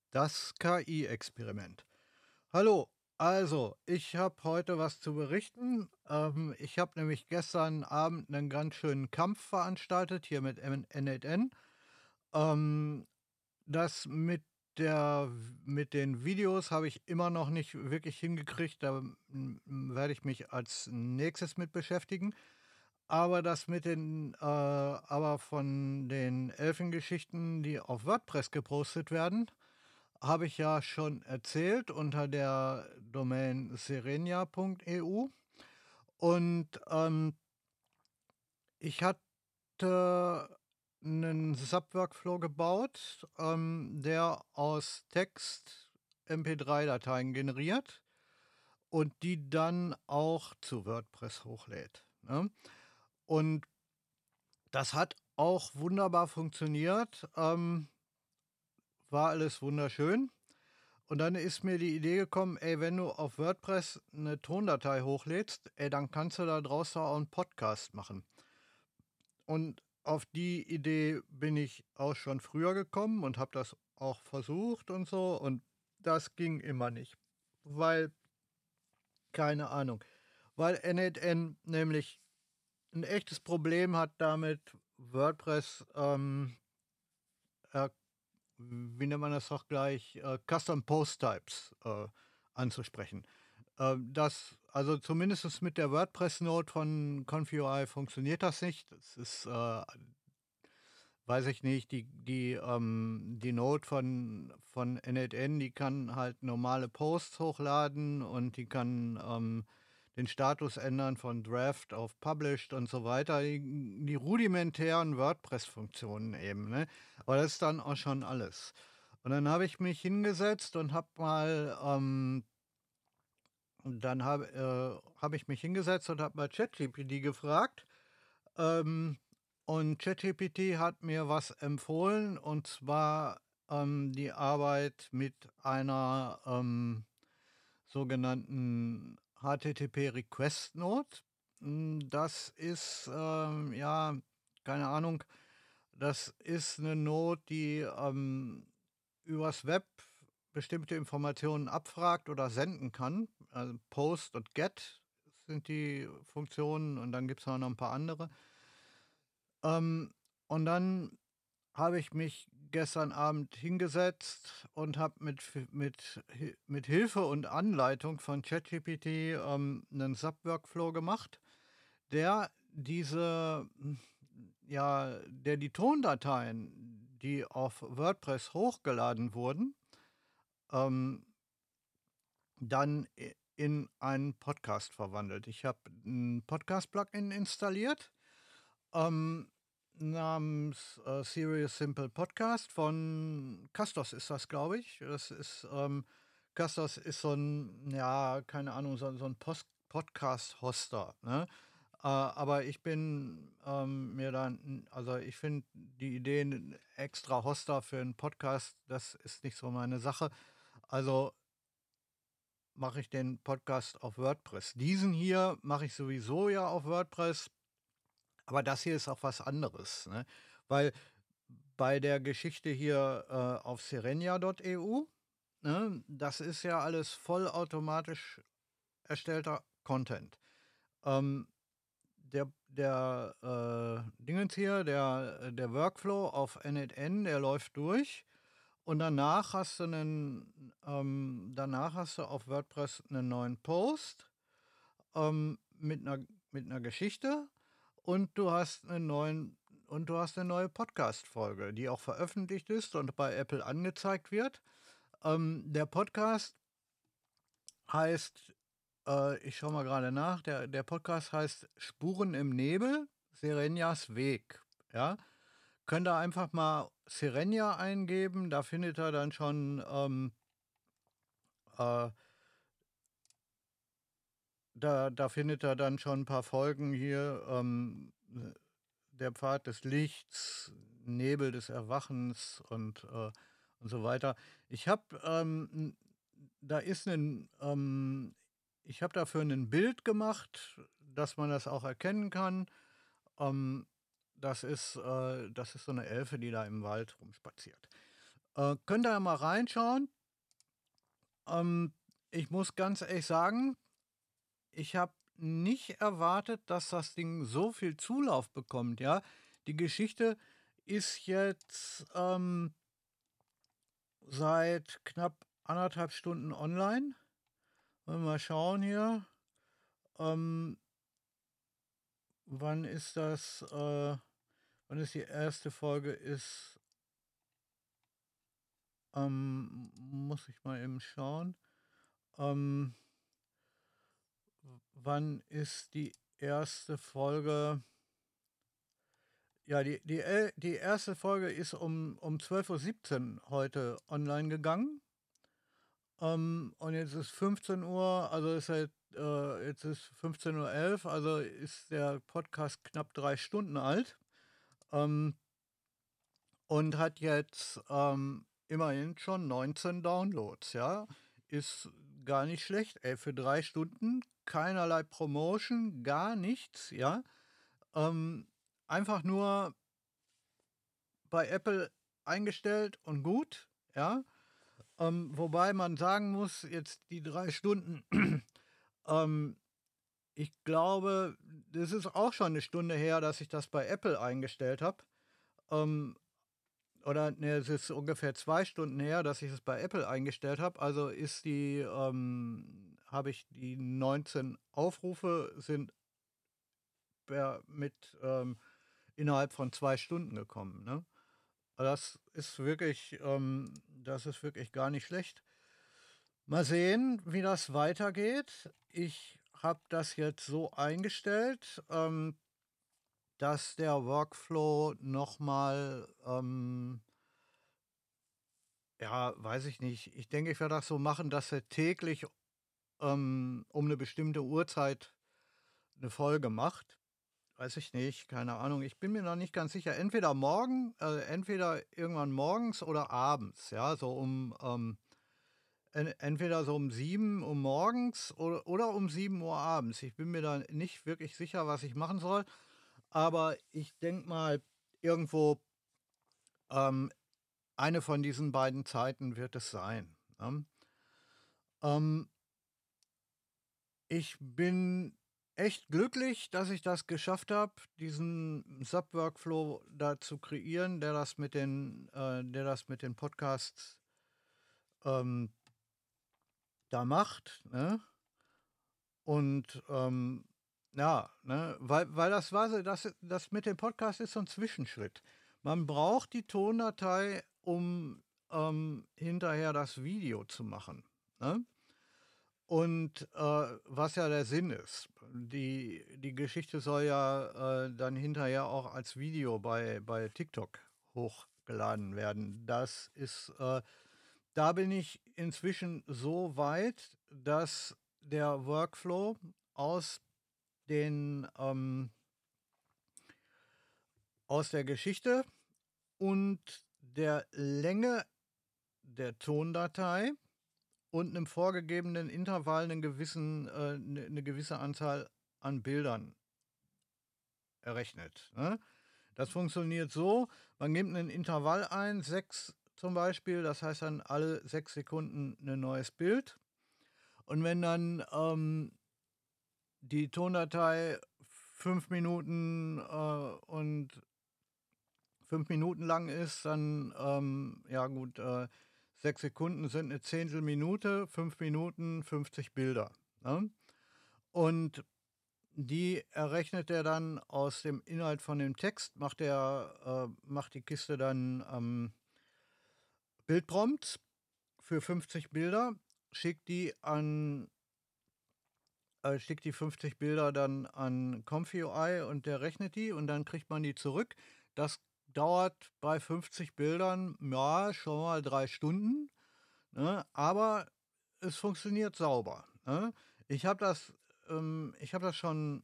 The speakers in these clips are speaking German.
Das KI-Experiment. Hallo, also ich habe heute was zu berichten. Ich habe nämlich gestern Abend einen ganz schönen Kampf veranstaltet hier mit N8N. Ähm, das mit den Videos habe ich immer noch nicht wirklich hingekriegt. Da werde ich mich als nächstes mit beschäftigen. Aber von den Elfengeschichten, die auf WordPress gepostet werden, habe ich ja schon erzählt unter der Domain serenia.eu. Und ich hatte einen Sub-Workflow gebaut, der aus Text MP3-Dateien generiert und die dann auch zu WordPress hochlädt. Ne? Und das hat auch wunderbar funktioniert, war alles wunderschön. Und dann ist mir die Idee gekommen, ey, wenn du auf WordPress eine Tondatei hochlädst, ey, dann kannst du da draußen auch einen Podcast machen. Und auf die Idee bin ich auch schon früher gekommen und habe das auch versucht und so. Und das ging immer nicht. Weil, keine Ahnung, weil N8N nämlich ein echtes Problem hat damit, WordPress, äh, wie nennt man das doch gleich, Custom Post Types anzusprechen. Also zumindest mit der WordPress-Node von ConfUI funktioniert das nicht. Das ist, weiß ich nicht, die Node von N8N, die kann halt normale Posts hochladen und die kann den Status ändern von Draft auf Published und so weiter. Die rudimentären WordPress-Funktionen eben, ne? Aber das ist dann auch schon alles. Und dann habe ich mich hingesetzt und habe ich mich hingesetzt und habe mal ChatGPT gefragt. Ähm, und ChatGPT hat mir was empfohlen, und zwar die Arbeit mit einer sogenannten HTTP Request Node. Das ist, ja, keine Ahnung, das ist eine Node, die übers Web bestimmte Informationen abfragt oder senden kann. Also Post und Get sind die Funktionen, und dann gibt es noch ein paar andere. Und dann habe ich mich gestern Abend hingesetzt und habe mit Hilfe und Anleitung von ChatGPT einen Sub-Workflow gemacht, der der die Tondateien, die auf WordPress hochgeladen wurden, ähm, dann in einen Podcast verwandelt. Ich habe ein Podcast-Plugin installiert, ähm, namens Serious Simple Podcast von Castos ist das, glaube ich. Castos ist so ein, ja, keine Ahnung, so ein Podcast-Hoster, ne? Aber ich bin mir dann, also ich finde die Idee, ein extra Hoster für einen Podcast, das ist nicht so meine Sache. Also mache ich den Podcast auf WordPress. Diesen hier mache ich sowieso ja auf WordPress, aber das hier ist auch was anderes, ne? Weil bei der Geschichte hier auf serenia.eu, ne, das ist ja alles vollautomatisch erstellter Content. Ähm, Dingens hier, der Workflow auf N8N, der läuft durch, und danach hast du auf WordPress einen neuen Post mit einer Geschichte, und du hast eine neue Podcast-Folge, die auch veröffentlicht ist und bei Apple angezeigt wird. Der Podcast heißt, ich schaue mal gerade nach, der Podcast heißt Spuren im Nebel, Serenias Weg. Ja? Könnt ihr einfach mal Serenia eingeben, äh, da findet er dann schon ein paar Folgen hier. Der Pfad des Lichts, Nebel des Erwachens und so weiter. Ich habe da ist ein, ich habe dafür ein Bild gemacht, dass man das auch erkennen kann. Ähm, das ist so eine Elfe, die da im Wald rumspaziert. Könnt ihr ja mal reinschauen. Ich muss ganz ehrlich sagen, ich habe nicht erwartet, dass das Ding so viel Zulauf bekommt, ja. Die Geschichte ist jetzt seit knapp 1,5 Stunden online. Wollen wir mal schauen hier. Ähm, wann ist das? Wann ist die erste Folge? Muss ich mal eben schauen. Wann ist die erste Folge? Ja, die erste Folge ist um 12:17 Uhr heute online gegangen. Und jetzt ist 15 Uhr, also jetzt ist 15:11 Uhr, also ist der Podcast knapp 3 Stunden alt. Und hat jetzt immerhin schon 19 Downloads, ja. Ist gar nicht schlecht, ey, für 3 Stunden, keinerlei Promotion, gar nichts, ja. Einfach nur bei Apple eingestellt und gut, ja. Wobei man sagen muss, jetzt die 3 Stunden, ähm, ich glaube, das ist auch schon eine Stunde her, dass ich das bei Apple eingestellt habe. Oder ne, es ist ungefähr 2 Stunden her, dass ich es bei Apple eingestellt habe. Also habe ich die 19 Aufrufe sind innerhalb von 2 Stunden gekommen, ne? Das ist wirklich gar nicht schlecht. Mal sehen, wie das weitergeht. Ich habe das jetzt so eingestellt, dass der Workflow nochmal, ja, weiß ich nicht. Ich denke, ich werde das so machen, dass er täglich um eine bestimmte Uhrzeit eine Folge macht. Weiß ich nicht, keine Ahnung. Ich bin mir noch nicht ganz sicher. Entweder irgendwann morgens oder abends, ja, entweder so um 7 Uhr morgens oder um 7 Uhr abends. Ich bin mir da nicht wirklich sicher, was ich machen soll. Aber ich denke mal, irgendwo ähm, eine von diesen beiden Zeiten wird es sein. Ne? Ähm, Ich bin echt glücklich, dass ich das geschafft habe, diesen Sub-Workflow da zu kreieren, der das mit den Podcasts ähm, da macht. Ne? Und ja, ne? Weil das mit dem Podcast ist so ein Zwischenschritt. Man braucht die Tondatei, um hinterher das Video zu machen. Ne? Und was ja der Sinn ist, die Geschichte soll ja dann hinterher auch als Video bei TikTok hochgeladen werden. Da bin ich inzwischen so weit, dass der Workflow aus den aus der Geschichte und der Länge der Tondatei und einem vorgegebenen Intervall eine gewisse Anzahl an Bildern errechnet. Ne? Das funktioniert so, man gibt ein Intervall ein, 6 zum Beispiel, das heißt dann alle 6 Sekunden ein neues Bild. Und wenn dann die Tondatei 5 Minuten und 5 Minuten lang ist, dann, ja gut, 6 Sekunden sind eine Zehntelminute, 5 Minuten, 50 Bilder. Ne? Und die errechnet er dann aus dem Inhalt von dem Text, macht die Kiste dann Bildprompts für 50 Bilder, schickt die an schickt die 50 Bilder dann an ComfyUI und der rechnet die und dann kriegt man die zurück. Das dauert bei 50 Bildern, ja, schon mal 3 Stunden, ne? Aber es funktioniert sauber. Ne? Ich habe das schon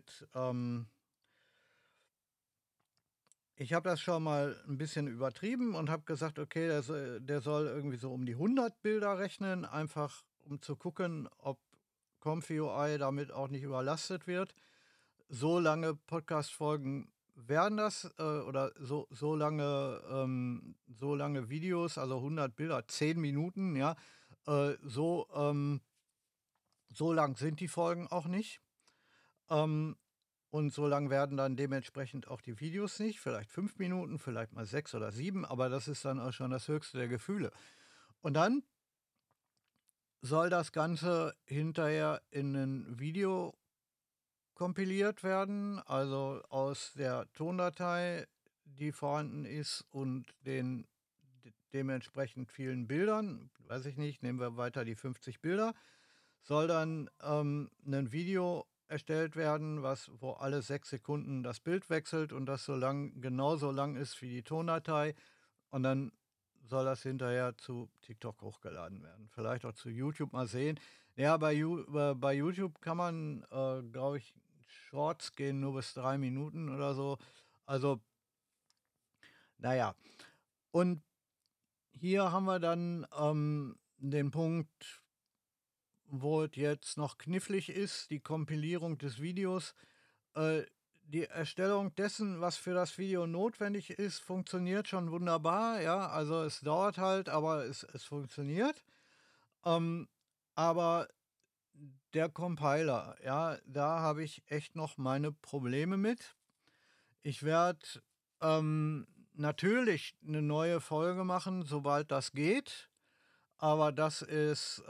ich habe das schon mal ein bisschen übertrieben und habe gesagt, okay, der soll irgendwie so um die 100 Bilder rechnen, einfach um zu gucken, ob ComfyUI damit auch nicht überlastet wird. So lange Podcast-Folgen werden das, oder so so lange Videos, also 100 Bilder, 10 Minuten, ja, so, so lang sind die Folgen auch nicht. Ähm, und so lang werden dann dementsprechend auch die Videos nicht. Vielleicht 5 Minuten, vielleicht mal 6 oder 7, aber das ist dann auch schon das höchste der Gefühle. Und dann soll das Ganze hinterher in ein Video kompiliert werden, also aus der Tondatei, die vorhanden ist, und den dementsprechend vielen Bildern, weiß ich nicht, nehmen wir weiter die 50 Bilder, soll dann ein Video erstellt werden, wo alle 6 Sekunden das Bild wechselt und das genauso lang ist wie die Tondatei. Und dann soll das hinterher zu TikTok hochgeladen werden. Vielleicht auch zu YouTube, mal sehen. Ja, bei YouTube kann man, glaube ich, Shorts gehen nur bis 3 Minuten oder so. Also, naja. Und hier haben wir dann den Punkt, wo es jetzt noch knifflig ist, die Kompilierung des Videos. Äh, Die Erstellung dessen, was für das Video notwendig ist, funktioniert schon wunderbar. Ja, also es dauert halt, aber es funktioniert. Ähm, aber der Compiler, ja, da habe ich echt noch meine Probleme mit. Ich werde natürlich eine neue Folge machen, sobald das geht. Aber das ist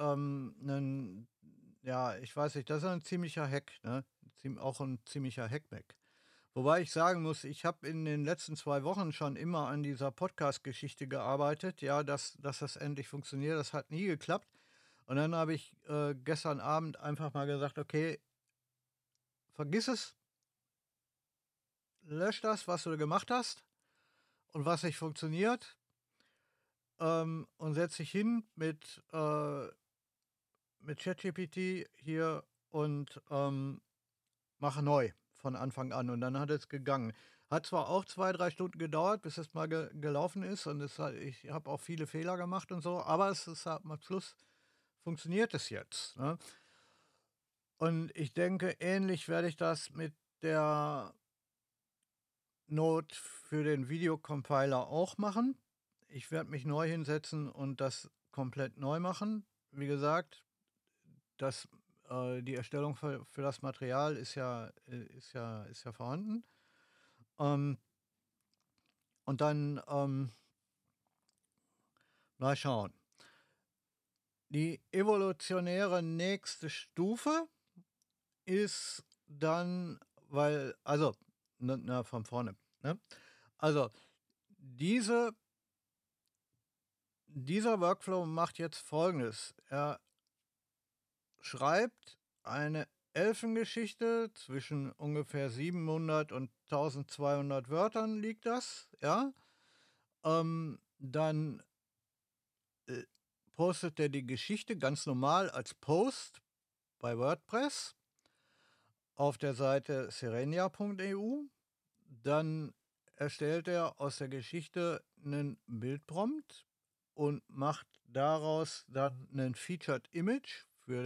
ja, ich weiß nicht, das ist ein ziemlicher Hack, ne? Auch ein ziemlicher Hackback. Wobei ich sagen muss, ich habe in den letzten 2 Wochen schon immer an dieser Podcast-Geschichte gearbeitet, ja, dass das endlich funktioniert. Das hat nie geklappt. Und dann habe ich gestern Abend einfach mal gesagt, okay, vergiss es, lösch das, was du gemacht hast und was nicht funktioniert, und setz dich hin mit ChatGPT hier und mache neu von Anfang an. Und dann hat es gegangen. Hat zwar auch 2, 3 Stunden gedauert, bis es mal gelaufen ist. Und ich habe auch viele Fehler gemacht und so, aber es ist am Schluss funktioniert es jetzt. Ne? Und ich denke, ähnlich werde ich das mit der Note für den Videocompiler auch machen. Ich werde mich neu hinsetzen und das komplett neu machen. Wie gesagt, die Erstellung für das Material ist ja vorhanden. Und dann mal schauen. Die evolutionäre nächste Stufe ist dann, also, von vorne. Ne? Also, dieser Workflow macht jetzt Folgendes. Er schreibt eine Elfengeschichte, zwischen ungefähr 700 und 1200 Wörtern liegt das, ja. Dann postet er die Geschichte ganz normal als Post bei WordPress auf der Seite serenia.eu. Dann erstellt er aus der Geschichte einen Bildprompt und macht daraus dann einen Featured Image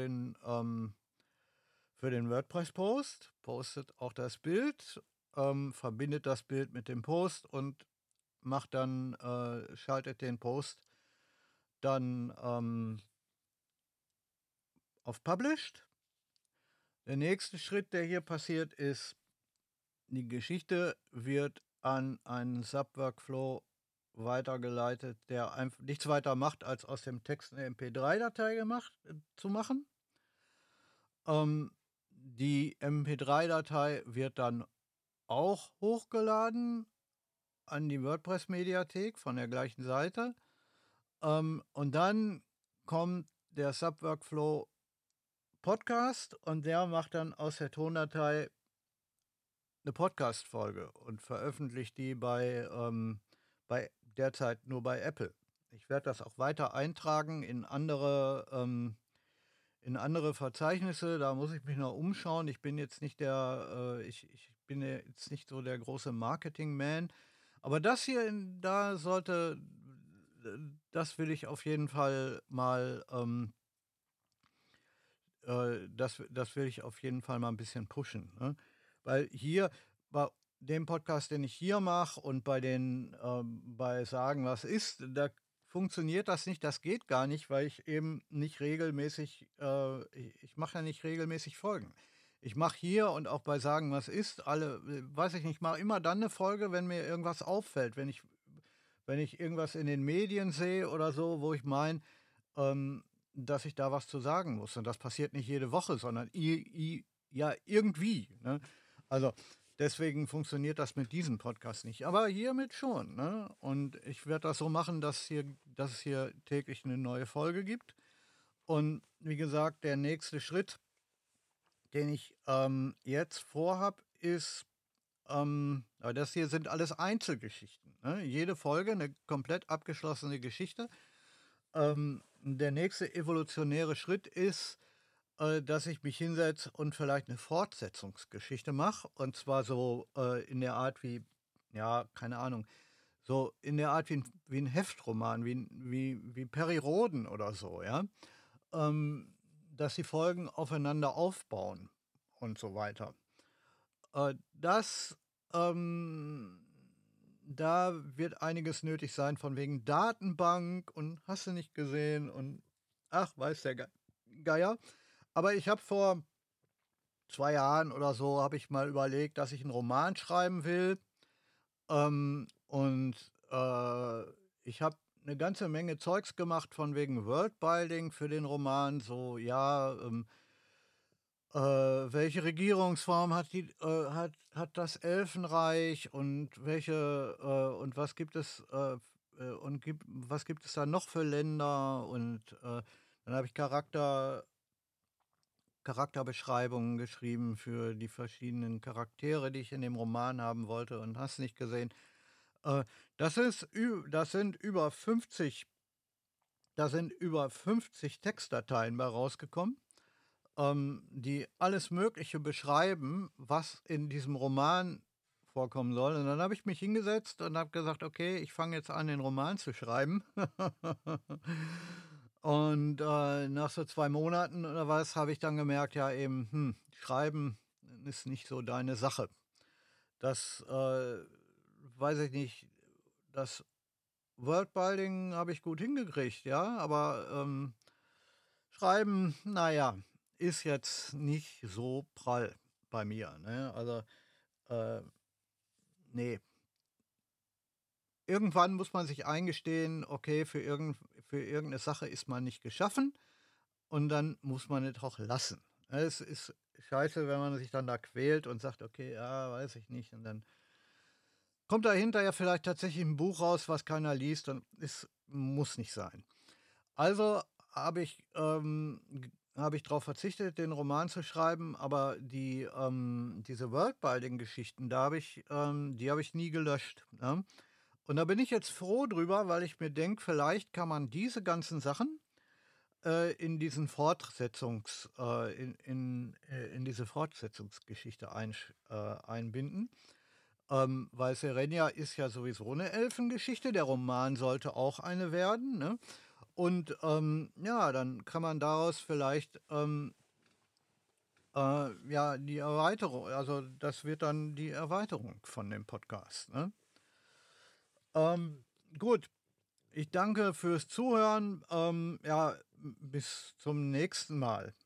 für den WordPress-Post, postet auch das Bild, verbindet das Bild mit dem Post und schaltet den Post dann auf Published. Der nächste Schritt, der hier passiert, ist, die Geschichte wird an einen Sub-Workflow weitergeleitet, der einfach nichts weiter macht, als aus dem Text eine MP3-Datei zu machen. Die MP3-Datei wird dann auch hochgeladen an die WordPress-Mediathek von der gleichen Seite. Und dann kommt der Sub-Workflow Podcast und der macht dann aus der Tondatei eine Podcast-Folge und veröffentlicht die bei derzeit nur bei Apple. Ich werde das auch weiter eintragen in andere Verzeichnisse. Da muss ich mich noch umschauen. Ich bin jetzt nicht ich bin jetzt nicht so der große Marketing-Man. Aber das das will ich auf jeden Fall mal, das will ich auf jeden Fall mal ein bisschen pushen. Ne? Weil hier bei dem Podcast, den ich hier mache und bei Sagen, was ist, da funktioniert das nicht, das geht gar nicht, weil ich eben nicht regelmäßig, ich mache ja nicht regelmäßig Folgen. Ich mache hier und auch bei Sagen, was ist, weiß ich nicht, mache immer dann eine Folge, wenn mir irgendwas auffällt, wenn ich irgendwas in den Medien sehe oder so, wo ich meine, ähm, dass ich da was zu sagen muss. Und das passiert nicht jede Woche, sondern ja irgendwie. Ne? Also deswegen funktioniert das mit diesem Podcast nicht. Aber hiermit schon. Ne? Und ich werde das so machen, dass es hier täglich eine neue Folge gibt. Und wie gesagt, der nächste Schritt, den ich jetzt vorhab, ist, aber das hier sind alles Einzelgeschichten. Ne? Jede Folge eine komplett abgeschlossene Geschichte. Der nächste evolutionäre Schritt ist, dass ich mich hinsetze und vielleicht eine Fortsetzungsgeschichte mache. Und zwar so in der Art wie, ja, keine Ahnung, so in der Art wie ein Heftroman, wie Perry Rhodan oder so, ja. Dass die Folgen aufeinander aufbauen und so weiter. Das, ähm, da wird einiges nötig sein, von wegen Datenbank und hast du nicht gesehen und ach, weiß der Geier. Aber ich habe vor 2 Jahren oder so, habe ich mal überlegt, dass ich einen Roman schreiben will. Und ich habe eine ganze Menge Zeugs gemacht von wegen Worldbuilding für den Roman. So, ja, welche Regierungsform hat das Elfenreich und und was gibt es da noch für Länder? Und dann habe ich Charakterbeschreibungen geschrieben für die verschiedenen Charaktere, die ich in dem Roman haben wollte und hast nicht gesehen. Äh, das sind über 50 Textdateien bei rausgekommen, die alles Mögliche beschreiben, was in diesem Roman vorkommen soll. Und dann habe ich mich hingesetzt und habe gesagt, okay, ich fange jetzt an, den Roman zu schreiben. Und nach so 2 Monaten oder was habe ich dann gemerkt, ja eben, Schreiben ist nicht so deine Sache. Das weiß ich nicht. Das Worldbuilding habe ich gut hingekriegt, ja, aber Schreiben, naja, ist jetzt nicht so prall bei mir. Ne? Also, äh, nee. Irgendwann muss man sich eingestehen, okay, für irgendeine Sache ist man nicht geschaffen und dann muss man es auch lassen. Es ist scheiße, wenn man sich dann da quält und sagt, okay, ja, weiß ich nicht. Und dann kommt da hinterher vielleicht tatsächlich ein Buch raus, was keiner liest und es muss nicht sein. Also habe ich darauf verzichtet, den Roman zu schreiben, aber diese Worldbuilding-Geschichten, die habe ich nie gelöscht. Ne? Und da bin ich jetzt froh drüber, weil ich mir denke, vielleicht kann man diese ganzen Sachen in diese Fortsetzungsgeschichte einbinden. Weil Serenia ist ja sowieso eine Elfengeschichte, der Roman sollte auch eine werden. Ne? Und ja, dann kann man daraus vielleicht ja die Erweiterung, also das wird dann die Erweiterung von dem Podcast. Ne? Ähm, gut, ich danke fürs Zuhören. Ja, bis zum nächsten Mal.